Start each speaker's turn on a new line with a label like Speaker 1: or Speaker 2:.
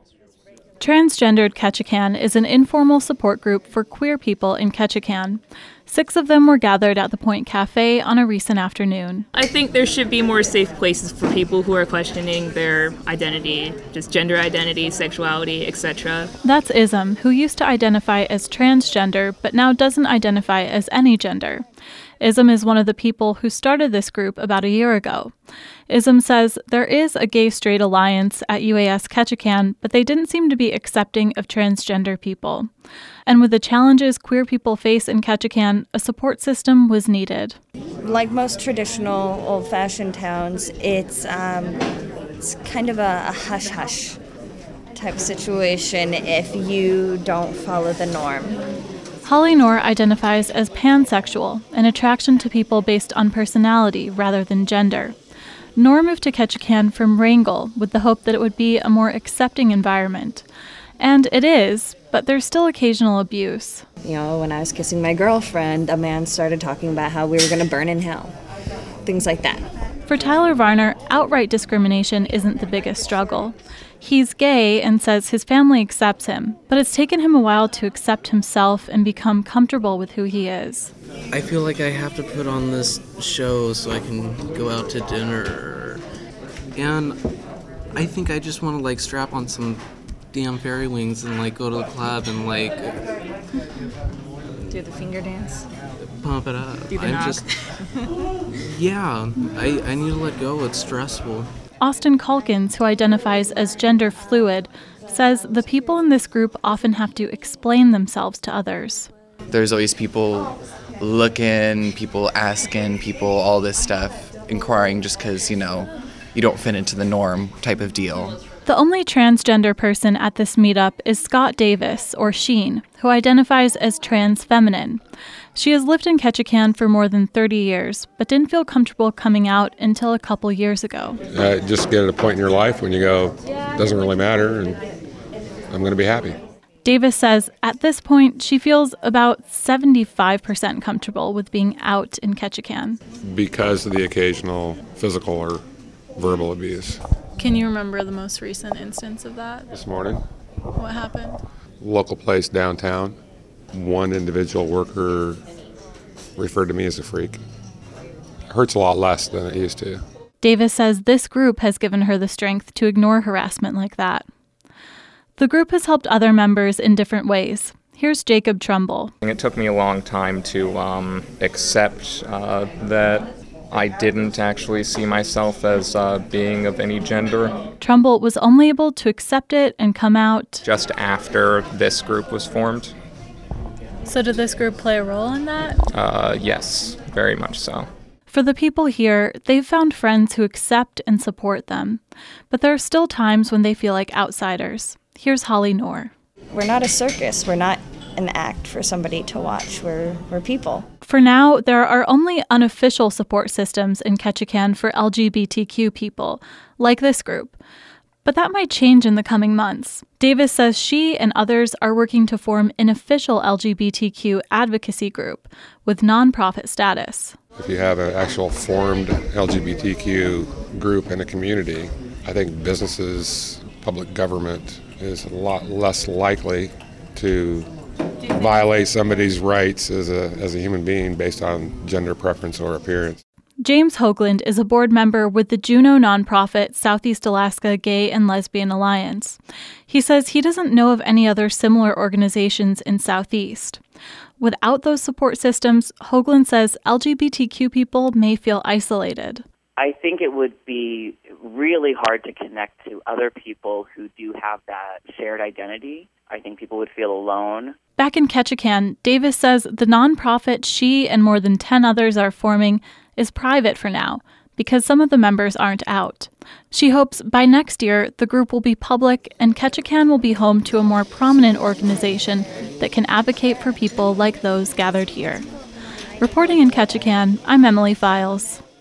Speaker 1: Transgendered Ketchikan is an informal support group for queer people in Ketchikan. 6 of them were gathered at the Point Cafe on a recent afternoon.
Speaker 2: I think there should be more safe places for people who are questioning their identity, just gender identity, sexuality, etc.
Speaker 1: That's Ism, who used to identify as transgender but now doesn't identify as any gender. Ism is one of the people who started this group about a year ago. Ism says there is a gay-straight alliance at UAS Ketchikan, but they didn't seem to be accepting of transgender people. And with the challenges queer people face in Ketchikan, a support system was needed.
Speaker 3: Like most traditional old-fashioned towns, it's kind of a hush-hush type situation if you don't follow the norm.
Speaker 1: Holly Noor identifies as pansexual, an attraction to people based on personality rather than gender. Noor moved to Ketchikan from Wrangell with the hope that it would be a more accepting environment. And it is, but there's still occasional abuse.
Speaker 3: You know, when I was kissing my girlfriend, a man started talking about how we were going to burn in hell. Things like that.
Speaker 1: For Tyler Varner, outright discrimination isn't the biggest struggle. He's gay and says his family accepts him, but it's taken him a while to accept himself and become comfortable with who he is.
Speaker 4: I feel like I have to put on this show so I can go out to dinner. And I think I just want to strap on some damn fairy wings and go to the club and
Speaker 2: Do the finger dance?
Speaker 4: Pump it up.
Speaker 2: Do the knock?
Speaker 4: Yeah, I need to let go. It's stressful.
Speaker 1: Austin Calkins, who identifies as gender fluid, says the people in this group often have to explain themselves to others.
Speaker 5: There's always people looking, people asking, people all this stuff, inquiring just because, you don't fit into the norm type of deal.
Speaker 1: The only transgender person at this meetup is Scott Davis, or Sheen, who identifies as trans feminine. She has lived in Ketchikan for more than 30 years, but didn't feel comfortable coming out until a couple years ago.
Speaker 6: Just get at a point in your life when you go, it doesn't really matter, and I'm going to be happy.
Speaker 1: Davis says at this point, she feels about 75% comfortable with being out in Ketchikan.
Speaker 6: Because of the occasional physical or verbal abuse.
Speaker 1: Can you remember the most recent instance of that?
Speaker 6: This morning,
Speaker 1: What happened?
Speaker 6: local place downtown, one individual worker referred to me as a freak. It hurts a lot less than it used to.
Speaker 1: Davis says this group has given her the strength to ignore harassment like that. The group has helped other members in different ways. Here's Jacob Trumbull.
Speaker 7: It took me a long time to accept that I didn't actually see myself as being of any gender.
Speaker 1: Trumbull was only able to accept it and come out
Speaker 7: Just after this group was formed.
Speaker 1: So did this group play a role in that?
Speaker 7: Yes, very much so.
Speaker 1: For the people here, they've found friends who accept and support them. But there are still times when they feel like outsiders. Here's Holly Noor.
Speaker 3: We're not a circus. We're not an act for somebody to watch. We're people.
Speaker 1: For now, there are only unofficial support systems in Ketchikan for LGBTQ people, like this group. But that might change in the coming months. Davis says she and others are working to form an official LGBTQ advocacy group with nonprofit status.
Speaker 6: If you have an actual formed LGBTQ group in a community, I think businesses, public government is a lot less likely to violate somebody's rights as a human being based on gender preference or appearance.
Speaker 1: James Hoagland is a board member with the Juneau nonprofit Southeast Alaska Gay and Lesbian Alliance. He says he doesn't know of any other similar organizations in Southeast. Without those support systems, Hoagland says LGBTQ people may feel isolated.
Speaker 8: I think it would be really hard to connect to other people who do have that shared identity. I think people would feel alone.
Speaker 1: Back in Ketchikan, Davis says the nonprofit she and more than 10 others are forming is private for now because some of the members aren't out. She hopes by next year the group will be public and Ketchikan will be home to a more prominent organization that can advocate for people like those gathered here. Reporting in Ketchikan, I'm Emily Files.